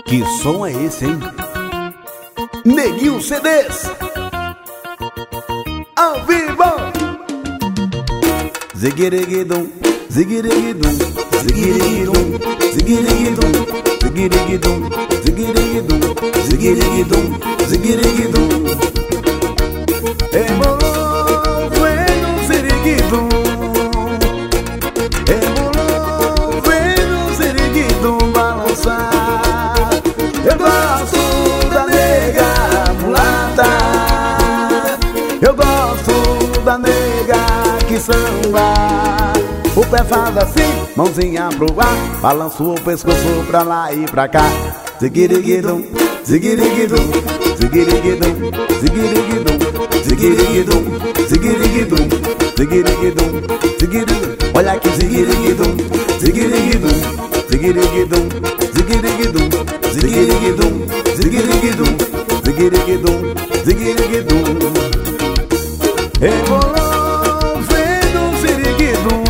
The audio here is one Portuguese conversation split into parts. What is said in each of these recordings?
Que som é esse, hein? Neguinho CDs ao vivo. Ziguiriguidum, ziguiriguidum, ziguiriguidum, ziguiriguidum, ziguiriguidum, ziguiriguidum, ziguiriguidum, ziguiriguidum. Envolvendo ziguiriguidum, envolvendo ziguiriguidum balançar. Eu gosto da nega mulata, eu gosto da nega que samba. O pé faz assim, mãozinha pro ar, balança o pescoço pra lá e pra cá. Ziguiriguidum, ziguiriguidum, ziguiriguidum, ziguiriguidum, ziguiriguidum, ziguiriguidum, ziguiriguidum, ziguiriguidum. Olha aqui, ziguiriguidum, ziguiriguidum, ziguiriguidum, ziguiriguidum, ziguiriguidum, ziguiriguidum, ziguiriguidum, ziguiriguidum. Envolvendo um ziriguidum,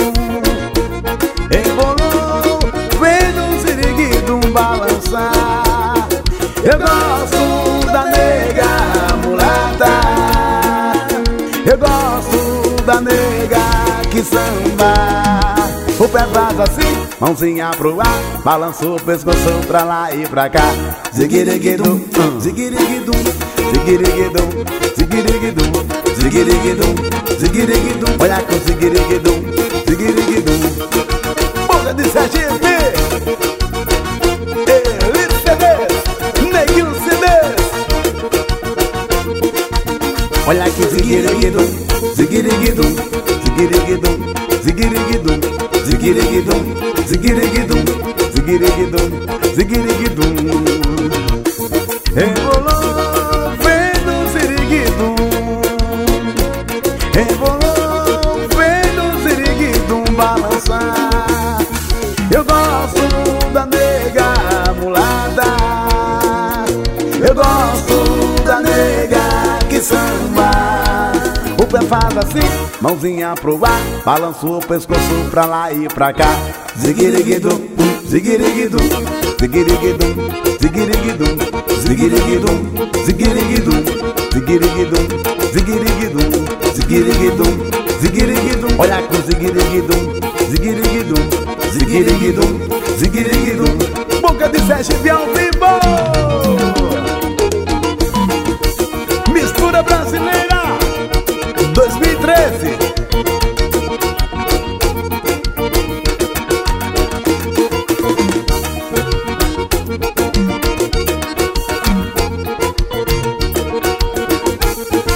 envolvendo um ziriguidum balançar. Eu gosto da nega mulata, eu gosto da nega que samba. O pé faz assim, mãozinha pro ar, balança o pescoço pra lá e pra cá. Ziguiriguidum, ziguiriguidum, ziguiriguidum, ziguiriguidum, ziguiriguidum, ziguiriguidum. Olha com ziguiriguidum, ziguiriguidum. Boca de Sergipe, Elite CDs, Neguinho CDs. Olha aqui, ziguiriguidum, ziguiriguidum, ziguiriguidum, ziguiriguidum, ziguiriguidum, ziguiriguidum, ziguiriguidum, ziguiriguidum. Envolvendo um ziriguidum, envolvendo um ziriguidum balançar. Eu gosto da nega mulata, eu gosto da nega que samba. O pé faz assim, mãozinha pro ar, balança o pescoço pra lá e pra cá. Ziguiriguidum, ziguiriguidum, ziguiriguidum, ziguiriguidum, ziguiriguidum, ziguiriguidum, ziguiriguidum, ziguiriguidum, ziguiriguidum, ziguiriguidum. Olha com ziguiriguidum, ziguiriguidum, ziguiriguidum, ziguiriguidum. Boca de Sergipe ao vivo. Mistura brasileira 2013.